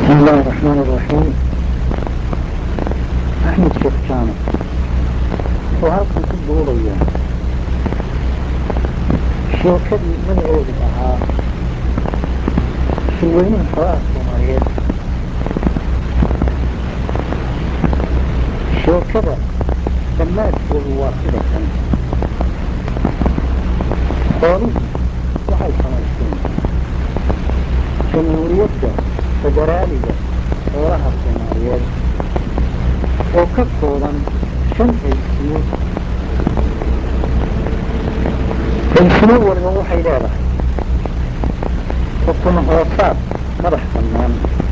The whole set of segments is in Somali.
بسم الله الرحمن الرحيم. أحمد شيخ كامل وهلكن ku duubaya sheekadii magaceedu ahaa shirweynaha xoolaha Soomaaliyeed. sheekada dhammaadkeedu waa sida kan: xooluhu waxay samaysteen jamhuuriyadda federaaliga xoolaha Soomaaliyeed oo ka kooban 5 hay'adood. hay'ado waliba waxay leedahay xukun hoosaad madax bannaan.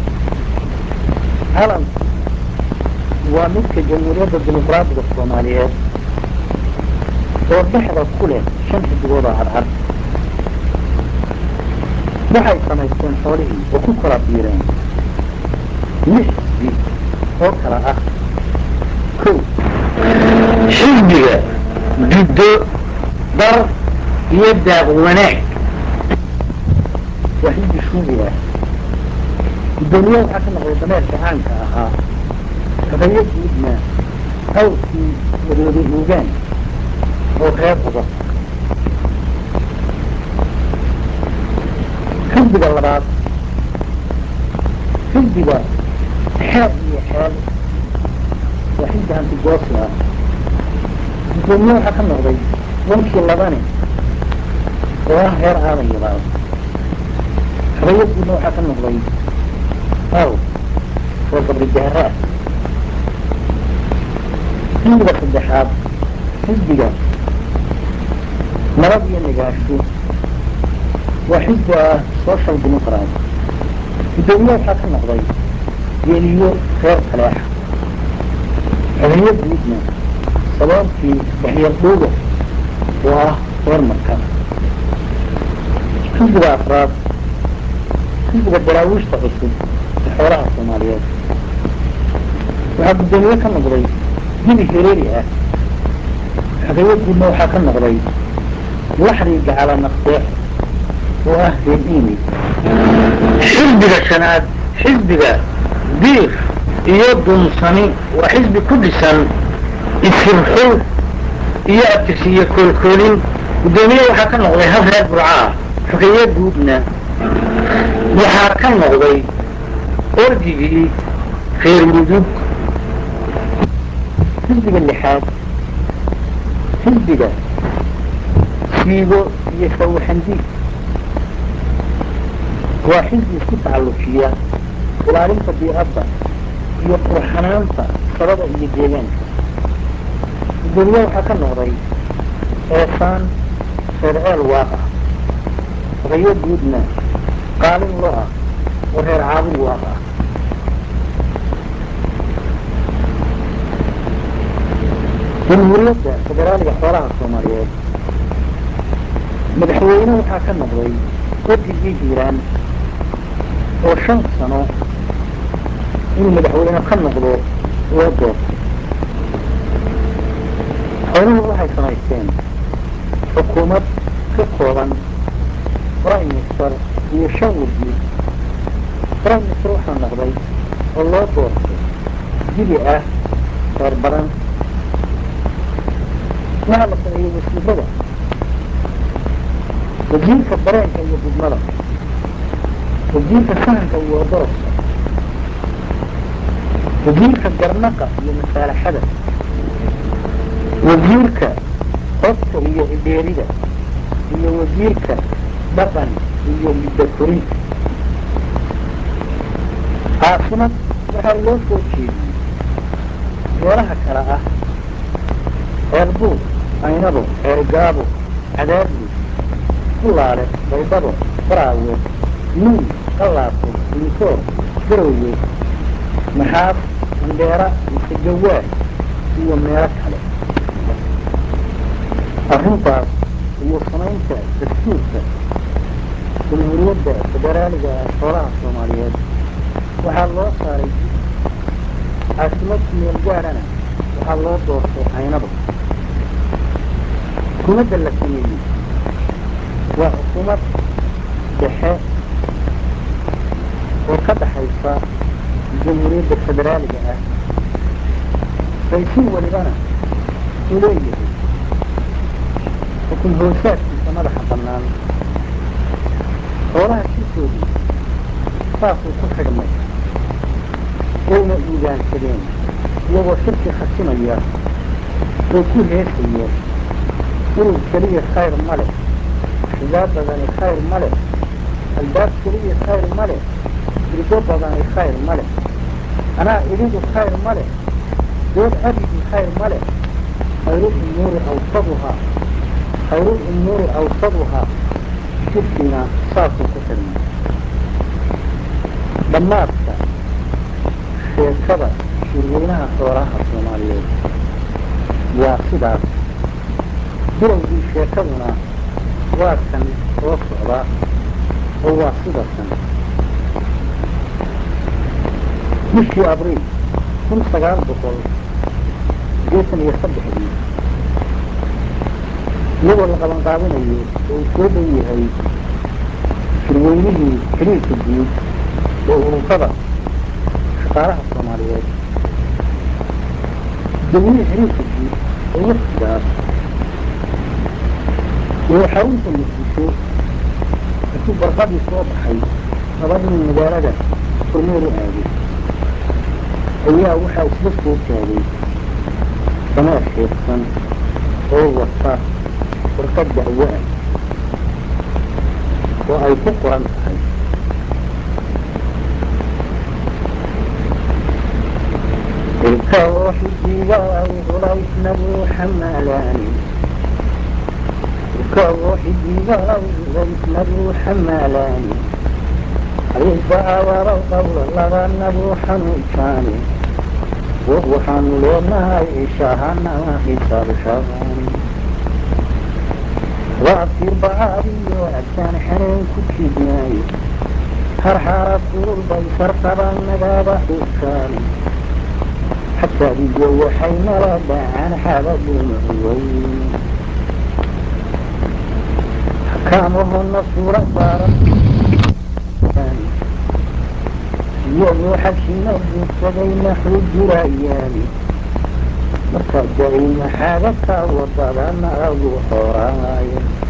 calanku waa midka jamhuuriyadda dimuqraadiga Soomaaliyeed oo dhexda ku leh 5 xidigood oo cadcad. waxay samaysteen xoolihii oo ku kala biireen 6 xisbi oo kala ah: 1. xisbiga jiddo dar iyo daaq wanaag waa xisbi shuuci ah. gudoomiye waxaa ka noqday dameerka caanka ahaa xoghaye guudna awrkii wadooda hoogaan oo reer uga. xisbiga 2. xisbiga xeer iyo xeel waa xisbi hantigoosi ah. gudoomiye waxaa ka noqday wankii labane oo ah reer aadan yabaal. xoghaye guudna waxaa ka noqday awr oo gabri jahra ah. xisbiga 3. xisbiga nabad iyo nagaasho waa xisbi ah social democrat. gudoomiye waxaa ka noqday geeliyo reer kaleexa. xoghaye guudna sababkii daxyar dhuuga oo ah reer marka. xisbiga 4. xisbiga daraawiishta cusub ee xoolaha Soomaaliyeed waxaa gudoomiye ka noqday dibi hereeri ah. xoghaye guudna waxaa ka noqday laxri gacala naqdeex oo ah reer iimi. xisbiga 5. xisbiga diir iyo dunsani waa xisbi ku dhisan isirxul iyo abtirsiyo koolkoolin. gudoomiye waxaa ka noqday hal reer burcaa. xoghaye guudna waxaa ka noqday ordigii reer mudug. xisbiga 6. xisbiga siigo iyo fawaxandi waa xisbi isku tacallujiya ilaalinta bii'adda iyo qurxanaanta sabada iyo deegaanka. gudoomiye waxaa ka noqday eesaan reer ceel waaq ah. xoghaye guudna qaalin lo ah oo reer caabud waaq ah. jamhuuriyadda federaaliga xoolaha Soomaaliyeed madaxweyne waxaa ka noqday ordigii hiiraan oo 5 sano inuu madaxweyne ka noqdo loo doortay. xooluhu waxay samaysteen xukuumad ka kooban prime minister iyo 5 wasiir. prime minister waxaa noqday oo loo doortay dibi ah reer badan. waxaa la sameeyey wasiirada: wasiirka dareenka iyo gudmada, wasiirka sahanka iyo odoroska, wasiirka garnaqa iyo masaalaxada, wasiirka qofka iyo idheerida, iyo wasiirka dhaqan iyo hiddakorinta. caasimad waxaa loo soo jeediyey meelaha kale ah: ceelbuur, aynabo, ceelgaabo, cadaadli, kulaale, baydhabo, baraawe, nuun, qalaafo, dinkoor, garoowe, maxaas, mandheera, masegawaad iyo meelo kale. arrintaas iyo samaynta dastuurka jamhuuriyadda federaaliga ee xoolaha Soomaaliyeed waxaa loo saaray guddi. caasimad meel gaarana waxaa loo doortay aynabo. xukuumadda la sameeyey waa xukuumad dhexe وكذا حيث الجمهورية الفدرالية فيسوى لنا إليه وكل هو ساكي كما لحظ النام وراها الشيء صافوا كل حرمي وين إيجان كريم يوى شركة خسنية وكل هيسية كل كريه خير ملك حزاب بدني خير ملك الباب كريه خير ملك رجوب بدني خير ملك أنا أريد خير ملك دود أبي خير ملك خير الأمور أوسطها خير الأمور أوسطها شركنا صافوا كحرمي لما أبقى sheekada shirweynaha xoolaha Soomaaliyeed waa sidaas bilowgii sheekaduna waa kan soo socda oo waa sidaas bishii abriil 1983 iyadoo la qaban qaadanayo oo soo dhow yahay shirweynihii xiriirka guud ee ururada shaqaalaha Soomaaliyeed dawladda xiriirka guud ee waqtigaas iyo xarunta muqdisho intuu barqadii soo baxay labadii magaalada kormeer u aaday ayaa waxaa isla soo taagay dameer sheegsan oo wata warqad dacwo ah oo ay ku qoran tahay كوحدي وليس نبو حمالاني كوحدي وليس نبو حمالاني رزا ورقب لغا نبو حنوشاني وهو حنولنا إشاهنا حساب شغاني وعطي بعضي وعدان حنين كتبناي هرحارة طول بيسر طبعا نبابا حساني حتى يجو حين ربع عن حبب المعوين حكامه النصورة دارا يجو حكينا بسدين حج رأياني مصدعين حالك وطبعنا أبو حراي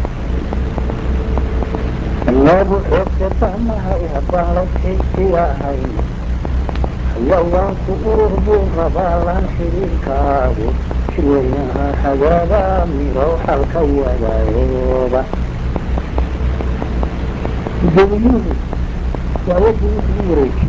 النار حكت أنها إهبالت حكياهين يوان كؤوب غبالا حريكاو شوينها حجابا ميروح الكيادا يوبا جميل يوجد يوريكي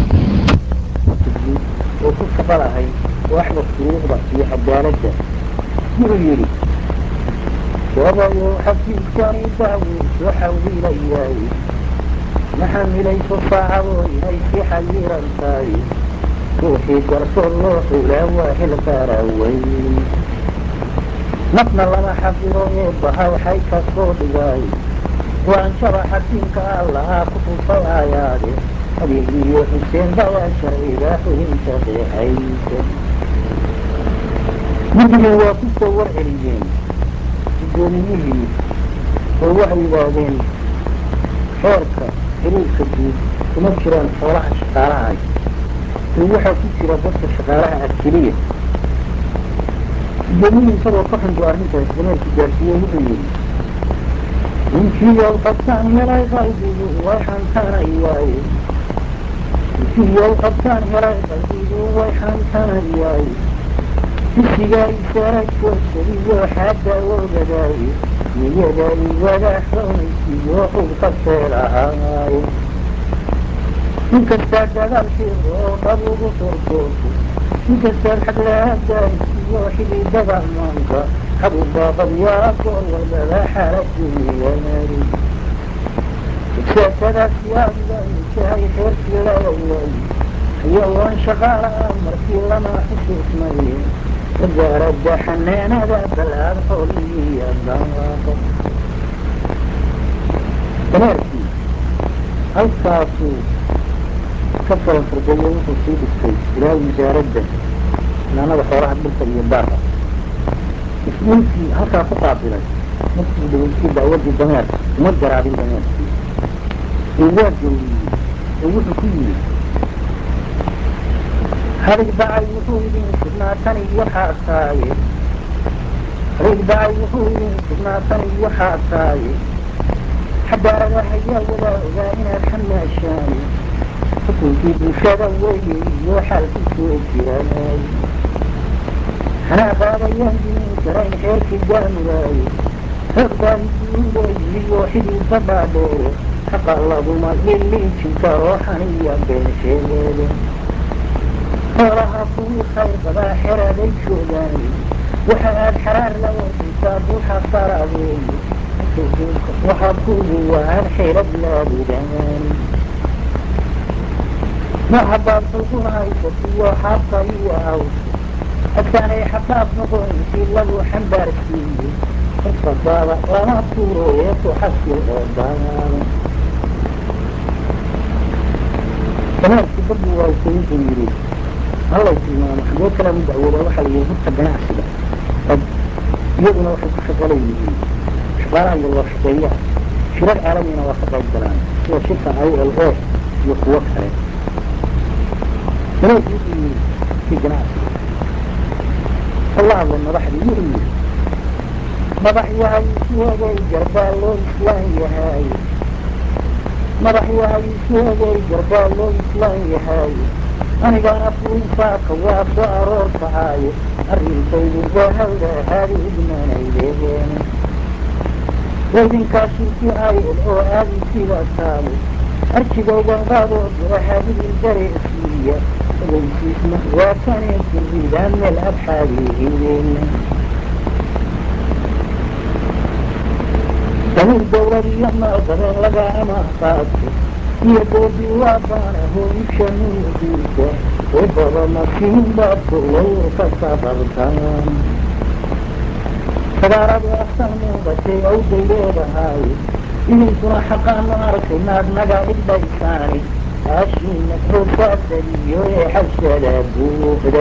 وكل شغلها واحدة تروضة في حدالته يوريري وابا يوحكي كان يداوي وحولي لياي نحن ليس صعبون ليس حيرا تاي روحي قرص الروح ولا واحد كاروين نحن لما حفظوا يبها وحيك الصوت جاي وان شرح دينك الله كتب آياتي حبيبي حسين بواشر إذا فهمت بحيث مدري وتصور عليين الدنيا هو عبادين حركة xiriirka guud kuma jiraan xoolaha shaqaalaha waxaa ku jira dadka shaqaalaha keliya jamiil isagoo ka xun arrintaas dameerkii gaarsiiyey wuxuu yidhi ninkii yow qabtaan helay qalbigu way xantanayaaye ninkii yow qabtaan helay qalbigu way xantanayaaye bisigaa isaara joogtadiyo xaadda wogadaaye niyada igada xunaysiyo xubka feelahaaye inkastaa dadaalkii oo dhab ugu torjoogto inkastaad xaglaadaansiyo xididada maanka xabubaaqadyaa goor walbaba xaalad duniyanaadi siyaasadaas yaabda intahay xeerkii laga waayey xayawaan shaqaalaha markii lama xusuusnaye wasaaradda xanaanada balaad xoolihiiya daaqo dameerkii halkaasuu ka falan fardayo wuxuu sii dhistay ilaa wasaaradda xanaanada xoolaha dhulka iyo daaqa mas-uulkii halkaa ku qaabilay markii dhaweysay daawadii dameerka uma garaabin dameerkii ee waa gawriyey wuxuu ku yidhi harig bacay wuxuu idin sugnaatan iyo xaataaye harig bacay wuxuu idin sugnaatan iyo xaataaye xadaarada hayaa wada ogaa inaad xamaashaane xukunkii bulshada weeye iyo xaalku soo jiraaye xanaaqaadayaan dinin karayn xeerkii gaamuraaye xoog baahisiindeeyiyo xidhiidka dhaadheere xaqa laguma liliijin karo xaniya been sheegeede xoolaha kuwii khayr badaa xeraday joogaane waxa aad xaraar la wadisaa buuxa faradeeye waxa kugu waan xeelad laabudaane maxabaad xulquna haysatiyo xaabka iyo hawsa adkaanay xabaab noqonaysii lagu xambaarsiiye xirfadaada lama tuuro ee ku xasil oo daadaada ganacsi dadku waa sayuhu yidhi allay tilmaamo xagee kala u dacwoodaa waxaa la yidhi horta ganacsiga rag iyaguna waxay ku shaqalay yihiin shaqaalaha iyo loo shaqeeyaha shirar caalamiina waa ka qayb galaan sida shirka ILO iyo kuwo kale ganacsi wuxuu yidhi kii ganacsiga alla hadlay madaxdii wuxuu yidhi madax yahay isweegay garbaa loo islaan yahay madax yahay isweegay garbaa loo islaan yahay anigana fulinsaaka waa soo aroor kacaaye arrintaydu wahawda haadi idmanaydeeen waydinkaa shirki ILO aadi sida taale arjigaygan qaadoo dira haadidin dareesiiya ogeysiisna waa kanee jirridaan meel abxaadiihideen damiir dawlad iyo maqdareen laga amaah qaato iyo doodii waa baana hooyisha nuudiisa oo badana siin baadko wayurka sababtaan sagaaradii aftan muuqatay awday leedahay idinkuna xaqaanu arkay maad naga idhaysaani aashiina hoosaasadiyo ee xabsada buuxda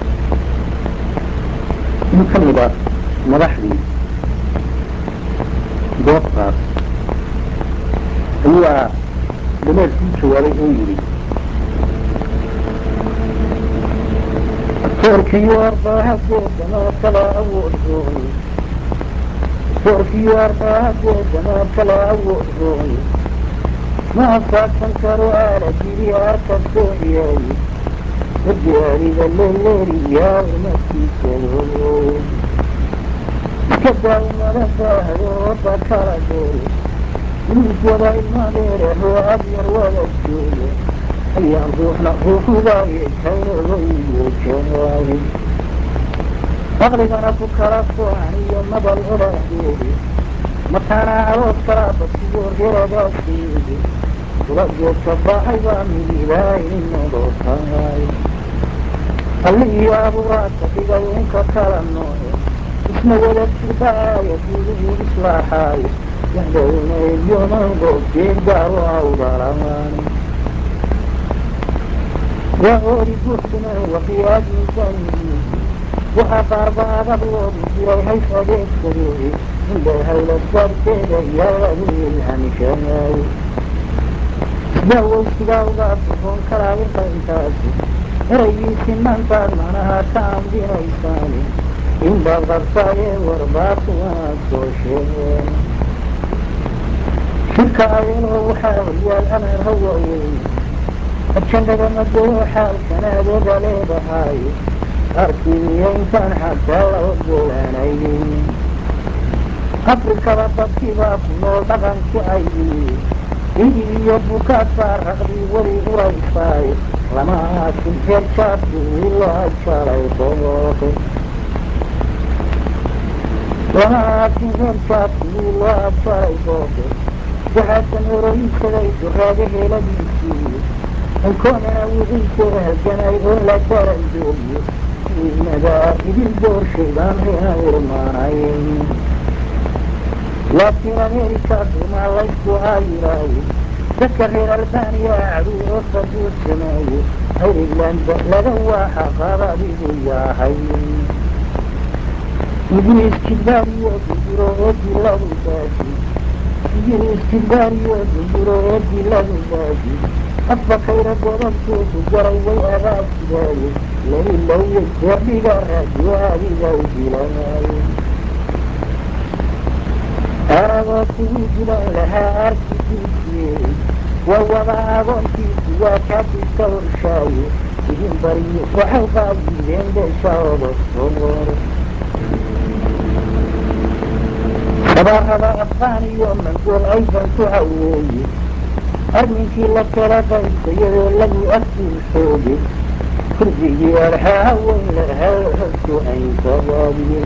in ka mid a madaxdii goobtaas ayaa dameer kuu jawaabay oo yidhi soorkiyo arbaahadeed dameer kala awood rooye soorkiyo arbaahadeed dameer kala awood rooye ma asaabsan karo aalajidi arka soociyaaye wardiaaliga leeleeriyaa umadkiisado iska daa umada baahdo oda kala dheere wiis wada ilma dheerahoo adyar wada jooga ayaan ruuxna ruuxugaaye kaynogayo jawaabe aqligana ku kala soocan iyo madal odhaaheede mataanaa aroos kalaa basiyo reeradaasheede kula geedka baxay baa midibaa inodootaay alli iyo aburaadka dhigay unka kala nooce isma wada jirbaaya diidihii islaaxaaye yaxdawneeyomango geedgaaro awdalaani waa oori buuxduna waqiyaadinsanyihiin waxaa qaarba adab loogu jiray hays adeegsadee indha hawlad baarkeeda yaa lagu ilhamishaaye isdaawaysigaa uga buxoon karaa intaasi eraygiisi maantaad macnaha ka ambinaysaani inbaad qabtaayee warbaatu wanaag soo sheegeen shirka ILO waxaa horyaal amar hawaaweyn ajandada madoo xaalkanaadada leedahay qaarkiiyo intaan xataa la ogolaanaynin afrikada dadkibaa ku nool dhaqankii aydiye igi iyo bukaad faaraqdii weli uraysaay lama aasin reer jaadkii loo ajalay booqe lama aasin reer jaadkii loo ajalay booqe waxaasan oroyinsaday duraada heeladiisii ankoonana wixiisoo halganay oo la darandooye wiinadaa idil doorshaydaan reena irmaanayn laakiin america dumaa laysku aayiraaye dadka reer albaniya cadow oo sabuud sameeye ireland laga waaxa qaadadigu yahay ingiriis jidbaariyo duyuro ee diladu daadi ingiriis jidbaariyo duyuro ee diladu daadi أفكير قدمتوك جروي أباسداي لئن لو يجرد الرجوع بزوجي أنا وكوجد لها أركتيكي ووضع أغنتيكي وكاتي كورشاي إذن بريق وحيقا إذن بشعب الصور صباح أفغاني يوم من قول أيضا تعوي أرميكي لك لقيت يلو أكل حوجي كرزي أرها وإلها الحس أي صوابي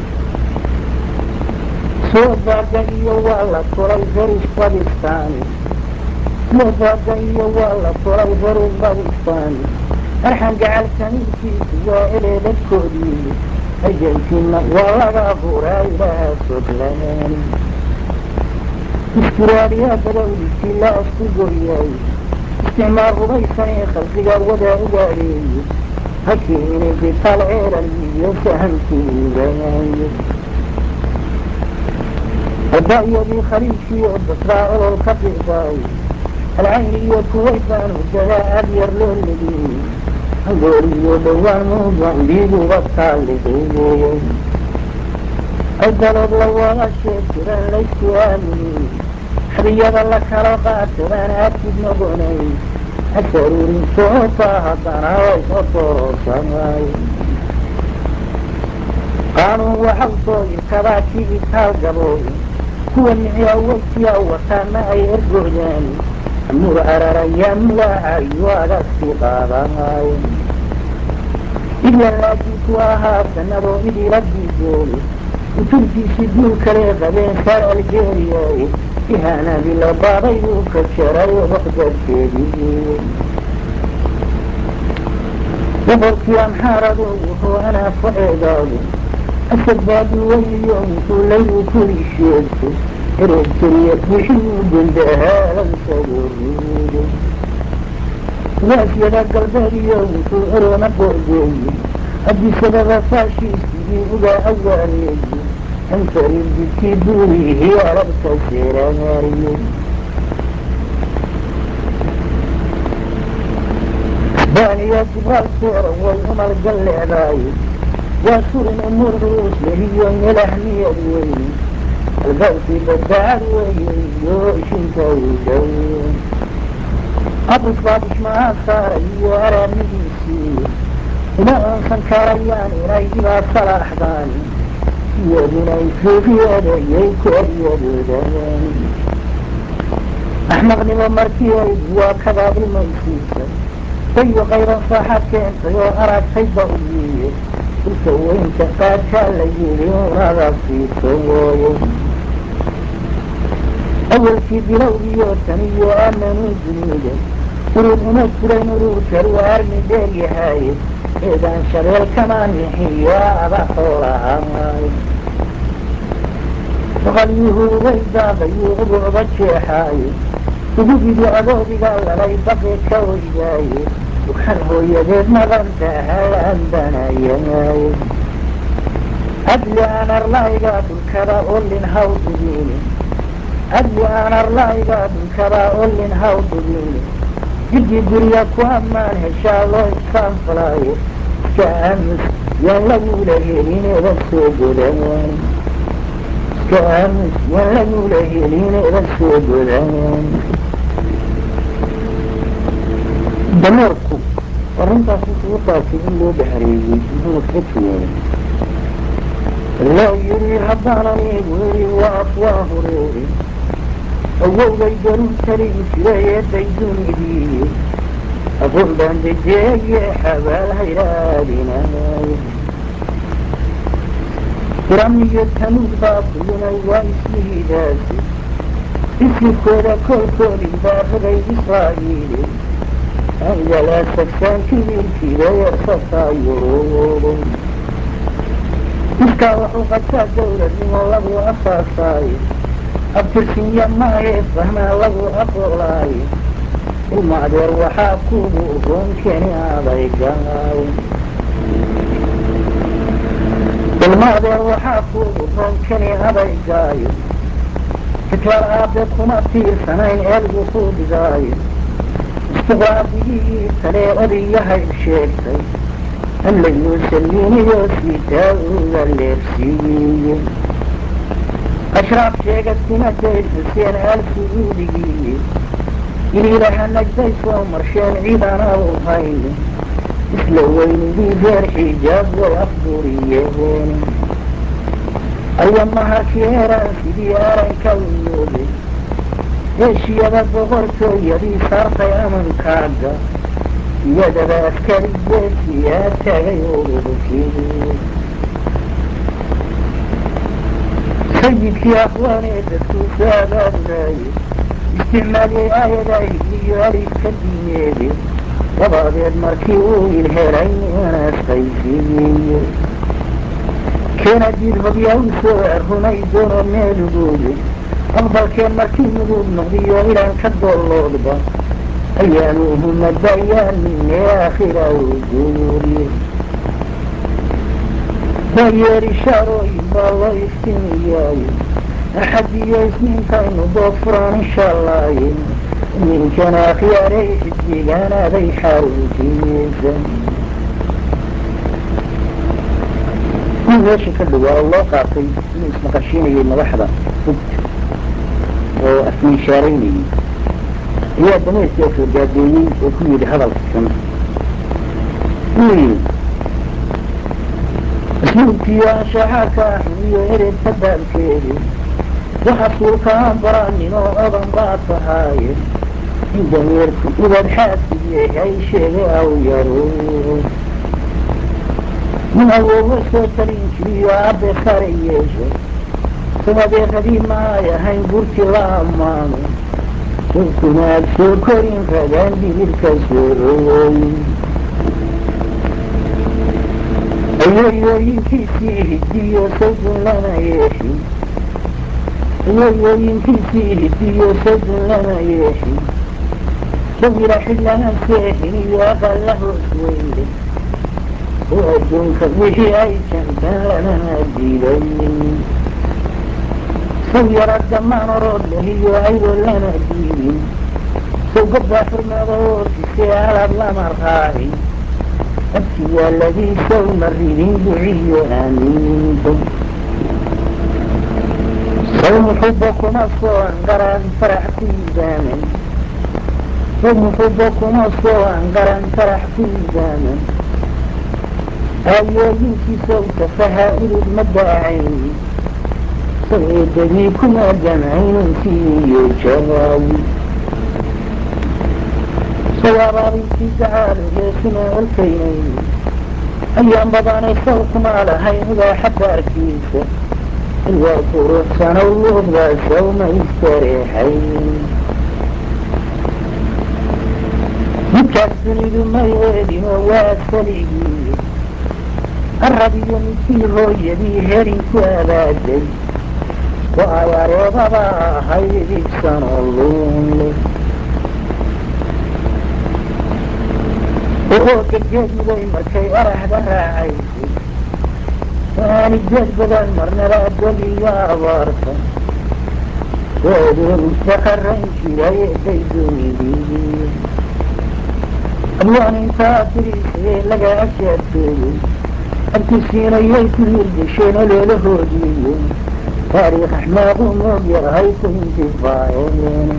سوباقي والله طلع فريش باكستاني سوباقي والله طلع فريش باكستاني أرحم جعلتني في وإلي للكودي أجلتنا والله غفورا إلى سبلاني استراليا بدولتي لا أستقرياي استعمار غبيساني خلقها ودا إداري هكيني بطلع لي يسهمتي بياني الداعية بخليشي وبسرائر الكفيفاي العيني كويبان وجلاء أبير للذين هنقولي دوان موضوع بيدو بطالي الدلد لوالا الشيكرا ليس آمني حرية لك رقات وانا أكيد نبني السرور صوتها هدنا ويسطر سماي قانون وحوصوي كباكي إتاقبوي هو النعي أولتي أوتان ما أي إرقوداني أمور أراريا ملاعي وغا استقاضاي إلا اللاجيك وها سنرو إدي ربي جولي وتلتي سدو كريغة بين سار الجيرياي إهانا بلا بابي وكتشري وقدر كيدي وبرك يا محارب وهو أنا فعيداي السباب واليوم كل كل شيء رجلي بحب بها لنسوري ناسي لك اليوم تؤرنا بوجي أدي سبب فاشيسي ولا أولي أنت رجلتي دوري هي ربك سيراني باني يا جبال سير والهم القلع باي واسور الأمور روس لهي الأهمية الوين الغوثي بالدعال وين يوشن كوشين أبو صادش ما صار يارا مديسي إلا أنسان كاريان رايجي صلاح داني يدنا يكفي يدي يكفي يدي أحمق نما مركي وكذا بالمنسيسة طيب غير صاحب كنت أراك حيث أوليه وين تقاد كالليل ونظر في صوي أول في بلوغي وثني وأمن جنيدا قرب مكرا نروك الوارم داري هاي إذا شغل كمان يحيى أبا حولها وغليه ويدا ضيوغ بعضك حاي وقبل أبوذي قال لي بقيت كوجداي وكره يديد مغنتها عندنا يماي أدلي أنا الله قابل كرا أولين هاود ديني أدلي أنا الله قابل كرا أولين هاود ديني جدي قريك وأمان هشا الله كان فلاي كأمس يلا يولهيني بسوق دماني كأمس يلا يولهيني بسوق دماني دمركم ورنت أخوك في اللي بحريجي هو فتوى لا يري هبانني ويري وأفواه ريري أول يدرون تري لا يديدون بي أقول بان بجاي حبال هيرادنا رمي التنود باطلنا واسمه ذاتي اسمي كل بابغي إسرائيلي أنجل سكسان كبير كذا يرفض يرون إسكا وحوقة دولة من الله أفاقاي أبترسين يما يفهم الله أقولاي المعذر وحاكوه ممكن عليقاي المعذر وحاكوه ممكن عليقاي تكلر عبدكم أبتير سنين الوصول جاي fuqaadii kale odayahay sheegtay alla yuusaliiniyo sitaa uga leebsiiyey ashraaf sheegadkumaday xuseen aalsuudigii iliilaha najday soo marsheen ciidana u hayne isla weynidii reer xijaab way afburiyeen aryamaharkii eraan sidii aranka uyoobay eeshiyada boqortooyadii saartay amankaaga iyadaba askarigeesiyaa tagay ururkii sayidkii aqwaanee dadkuusu abaabulaayey isticmaaliyey aayadahiliyo alifka diineede dabadeed markii uu ilhelay inaasqaysiiyey keenadiid hobyaa u soo runay doono meelugooda aqbalkeen markii mudug noqdiyo ilaan ka doolloodba ayaanuhuma dayaanine aakhira u guuriye dayeeri shaarooyin baa loo iftiimiyaaye axadiyo isniintaynu doofuraan insha allaaye ninkan akhyaaray xisbigaanaaday xaruntiisa in meesha ka dhowaa oo loo qaatay inuu ismaqashiinayay madaxda fugta oo afmiishaaraynayay ayaa dameerkii afogaadeeyey oo ku yidhi hadalka kan wuu yidhi isluubkiyo anshaxaaka axun iyo erebka daalkeedi waxa suulkaan baraanin oo odan baa tahaaye in dameerku ubad xaasid yahay sheegay aw yaro min awoowo soo talin jiriyo abbe sare yeesho sumadeeqadii maay ahayn burti la ammaano subkumaad soo korin ragaan dhibirka soo ooyin ayoyooyinkiisii hidiyo sawdun lama yeeshin ayoyooyinkiisii hidiyo sawdun lama yeeshin sawira xillama seexin iyo aqalla hoos weyne oo adduunka wixii ay jantaan lama diiday saw yara dhammaan orood leh iyo aydo lama diidin saw gabbaa xurmada oofisee alaab lama raacin abki waaladii saw maridin duciyo aamiinta saw muxubba kuma soo anqaran farax ku idaaman saw muxubba kuma soo anqaran farax ku idaaman aayooyinkii saw tafaha ulud ma daacayni saw eedadii kuma jamcaynuntiiyo jawaawi saw abaabintii gacaalo heesuma olkaynayni ayaan badanay saw kuma lahayn ubaaxa baarkiisa ilwaa quruxsanow luuqdaa saw ma istareexayn midkaas dunidu may eedin oo waa saligii arab iyo midkii hooyadii herin ku abaaday oo ay areebaba ahayd ibsanoo luunle oo gegeed muday markay araxda raacaysay waani geed badan marnaba dog iyo abaarta oodoon istaqaran jiray eday dunidii abwaan intaa tirisee laga ashaabteeyey abtisiinayay ku hirgasheen oloolahoodiiyo taariikh axmaaqu moog yahay ku intifaaceen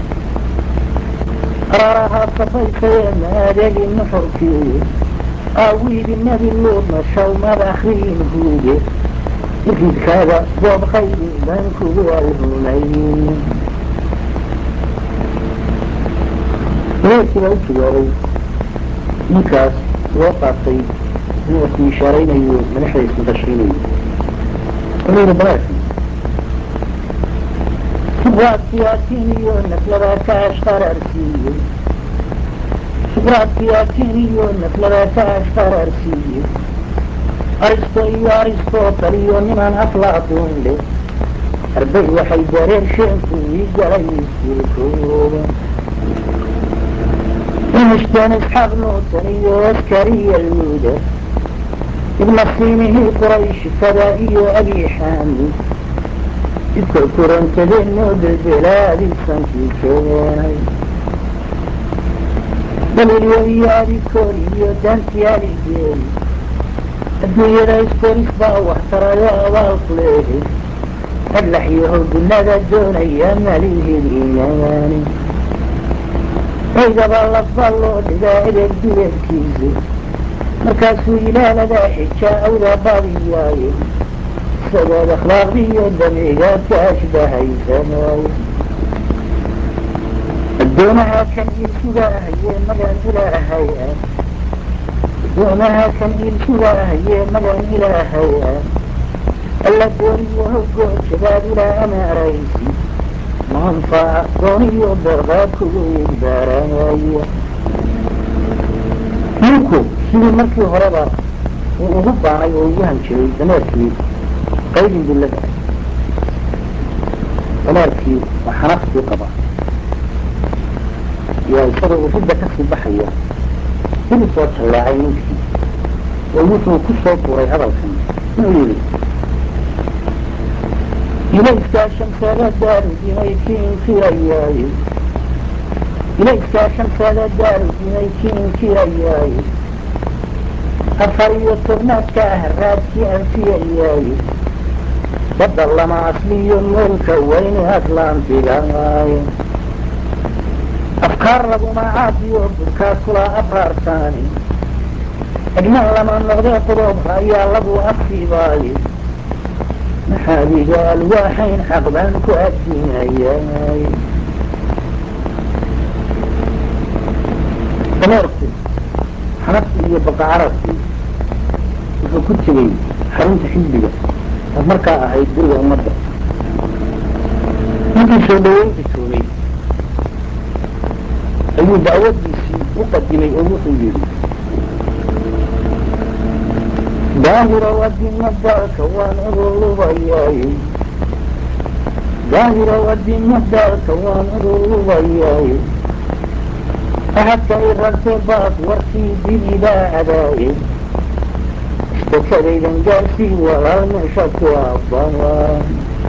qaraaraha safaysayee maadeegi nuxurkii aawiidi nebi luudna shawmad akhriin huuge iridkaaga goob qaydin baan kugu alhumay dameerkii baa u jawaaray ninkaas loo qaatay inuu afmiishaaraynayo madaxda ismaqashiinayo wuxuu yidhi dameerkii suqraadkiyaatiin iyo naflada ka ashqaraarsiiye suqraadkiyaatiin iyo naflada ka ashqaraarsiiye aristo iyo aristotal iyo niman aflaaduun leh arbay waxay dareersheen kuwii galay iskuulkooda inashteen isxaaq nuutan iyo askariya luuda ibna siinihii quraysh kada iyo abi xaamid idka kurantadeen noo belbelaadii sankii keenay balilyoyaadi koriyo daantiyaaligeey adduunyada iskoris baa wax tarayo abaal ku leehe adlaxyaho dunada doonaya maliheediinaani aygaba lafbaa loo dhigaa edeeg duleedkiisa markaasuu ilaaladaa xijaa awdaa baadiyaaye isagaad akhlaaqdiyo damigaad ka ashbahaysanaaye addoomaha kan iilsuga ahayee magan ilaahay ah addoomaha kan iilsuga ahayee magan ilaahay ah alla dooniyo howgoojabaad ilaa amaaraysi maanfaaca dooniyo darqaad kugu igbaaraaya ninku sidii markii horeba uu ugu baanay oo ugu hanjiray dameerkii qaydin bullada ah dameerkii oo xanaftii qaba yaa isagoo ufidda ka sii baxaya ilu soo jallaacay ninkii oo wuxuu ku soo tuuray hadalkan inuu yidhi ilayskaa shamsaada daarudimay kii inkirayaaye ilayskaa shamsaada daarudimay kii inkirayaaye afar iyo tobnaadka ah raadkii anfiyayaaye badda lama asliyo meelka weyne atlantigaaye afkaar laguma caadiyo burkaa kula abraartaani egna lama noqdee qodob ayaa lagu afsiibaaye maxaadiga alwaaxayn xaq baan ku addiinayay dameerku xanaftii iyo baqacararkii wuxuu ku tegey xarunta xisbiga oo markaa ahayd guriga ummadda ninkii soo dhaweynta joogay ayuu dacwadiisii u qadimay oo wuxuu yidhi daahiro adima dalka waan urulubayaaye daahiro adima dalka waan urulubayaaye ahadka i ragtee baad warkii dib idaacadaaye istakadaydan gaarsii walaal meesha ku aabaa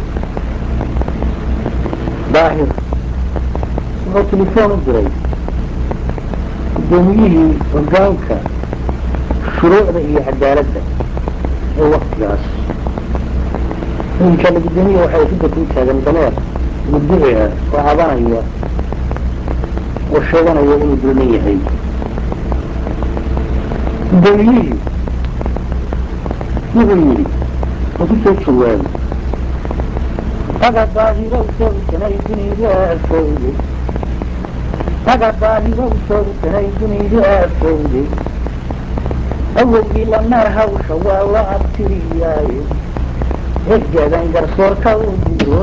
daahir wuxuu telefoon u diray guddoomiyihii hoggaanka shuruucda iyo cadaaladda ee waktigaas iminkaana guddoomiya waxay ufidda kuu taagan dameer mudduci ah oo cabanaya oo sheeganaya inuu dulman yahay guddoomiyihii wuxuu yidhi oo ku soo jawaabay aga daahirow sawtanay dunidu aafowde aga daahirow sawtanay dunidu aafowde awowgii la naar hawsha waa la abtiriyaaye ergadan garsoorka u diro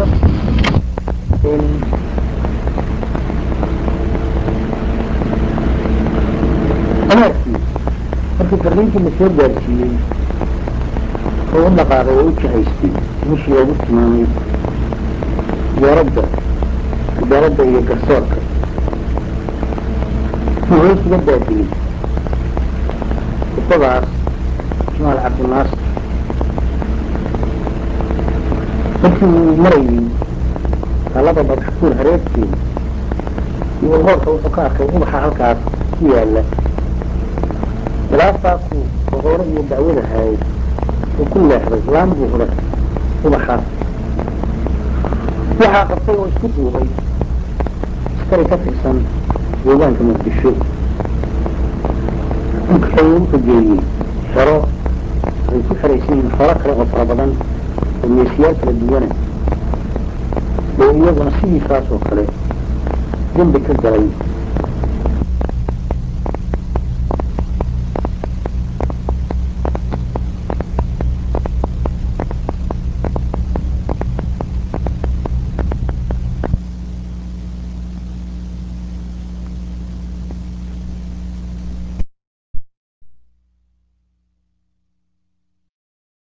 dameerkii markii farriintii la soo gaarsiiyey oo u dhaqaaqay oo u jahaystay mishii loogu tilmaamay wasaaradda cadaaladda iyo garsoorka wuxuu hoos uga daadiyey khudbadaas jamaal cabdinaasir markii uu marayey taalada badxakuur hareerteeda iyo hoolka wuxuu ka arkay ubaxa halkaas ku yaalla ilaasaasuu boqooro iyo dacwada haayay uu ku leexday laan buu huray ubaxaas waxaa qabtay oo isku duubay askari ka tirsan deegaanka muqdisho wuxuu geeyey xero ay ku xeraysan yihiin xoolo kale oo fara badan oo meesiyaal kala duwana oo iyaguna sidiisaas oo kale dembi ka galay